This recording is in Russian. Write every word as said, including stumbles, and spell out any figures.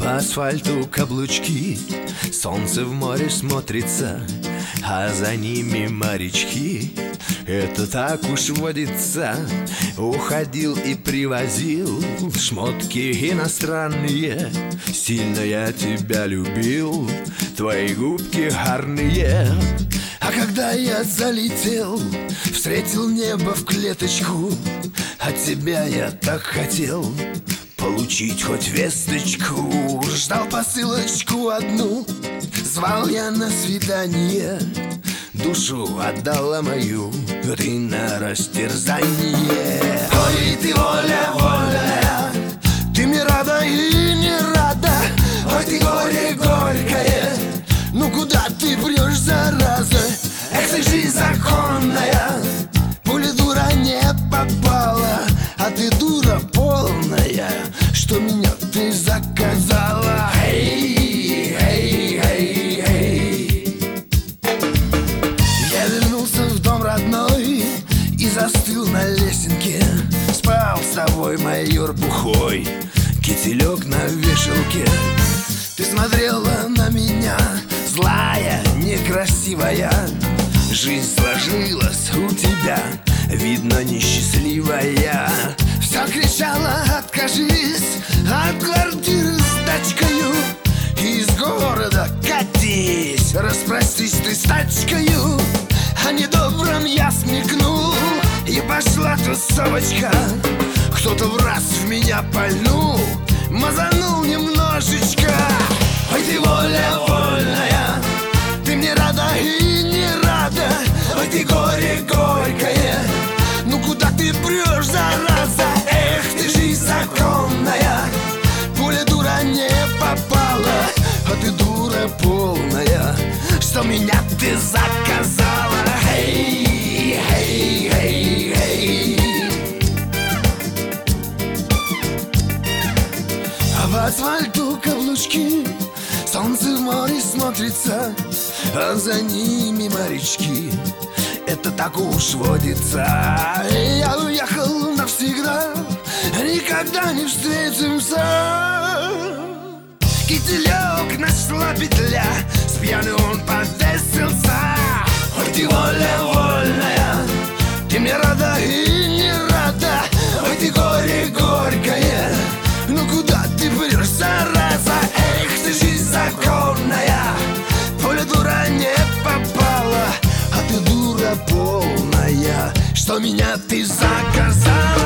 По асфальту каблучки, солнце в море смотрится, а за ними морячки. Это так уж водится. Уходил и привозил шмотки иностранные. Сильно я тебя любил, твои губки гарные. А когда я залетел, встретил небо в клеточку. От тебя я так хотел получить хоть весточку. Ждал посылочку одну, звал я на свидание. Душу отдала мою ты на растерзание. Ой, ты воля вольная, ты мне рада и не рада. Ой, ты горе горькое, ну куда ты прешь, зараза? Эх, ты жизнь законная, пуля дура не попала. А ты дура полная, что меня ты заказала. Эй, эй, эй, эй. Я вернулся в дом родной и застыл на лесенке. Спал с тобой майор бухой, кителек на вешалке. Ты смотрела на меня, злая, некрасивая. Жизнь сложилась у тебя, видно, несчастливая. Все кричала: откажись от квартиры с дачкою, из города катись, распростись ты с тачкою. А недобрым я смекнул, и пошла тусовочка. Кто-то в раз в меня пальнул, мазанул немножечко. Ой, ты воля вольная, ты мне рада и не рада. Ой, ты горе горькое, ну куда ты прешь, зараза? Эх, ты жизнь законная, пуля дура не попала. А ты дура полная, что меня ты заказала. Эй, эй, эй, эй. А в асфальту каблучки, солнце в море смотрится, а за ними морячки. Это так уж водится. Я уехал навсегда, никогда не встретимся. Кителек нашла петля, с пьяны он повесился. Ой, ты воля вольная, ты мне рада и не рада. Ой, ты горе горькое, ну куда ты прешь, зараза? Эх, ты жизнь законная, пуля дура не попала. А ты дура полная, что меня ты заказала.